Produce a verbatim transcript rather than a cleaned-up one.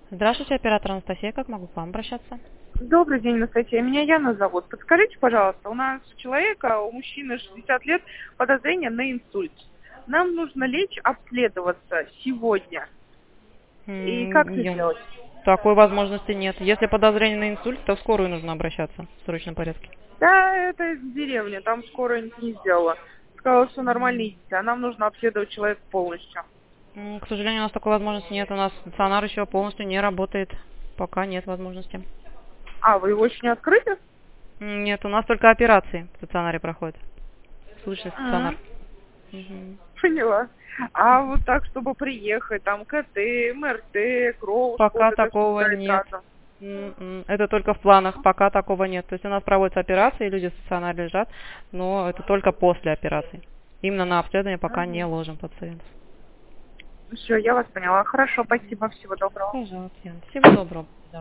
Здравствуйте, оператор Анастасия. Как могу к вам обращаться? Добрый день, Анастасия. Меня Яна зовут. Подскажите, пожалуйста, у нас у человека, у мужчины шестьдесят лет, подозрение на инсульт. Нам нужно лечь обследоваться сегодня. И как М, это я- сделать? Такой возможности нет. Если подозрение на инсульт, то в скорую нужно обращаться в срочном порядке. Да, это из деревни, там скорая ничего не сделала. Сказала, что нормально идите, а нам нужно обследовать человека полностью. М, К сожалению, у нас такой возможности нет. У нас стационар еще полностью не работает. Пока нет возможности. А, вы его еще не открыли? М, Нет, у нас только операции в стационаре проходят. Слышно, стационар. М, Мгм. Поняла. А вот так, чтобы приехать, там КТ, МРТ, кровь, Пока вот это все такого ставить нет. разом. М-м, Это только в планах, пока такого нет. То есть у нас проводятся операции, люди в стационаре лежат, но это только после операции. Именно на обследование пока не Угу. ложим пациентов. Все, я вас поняла. Хорошо, спасибо, всего доброго. Пожалуйста, Яна. Всего доброго.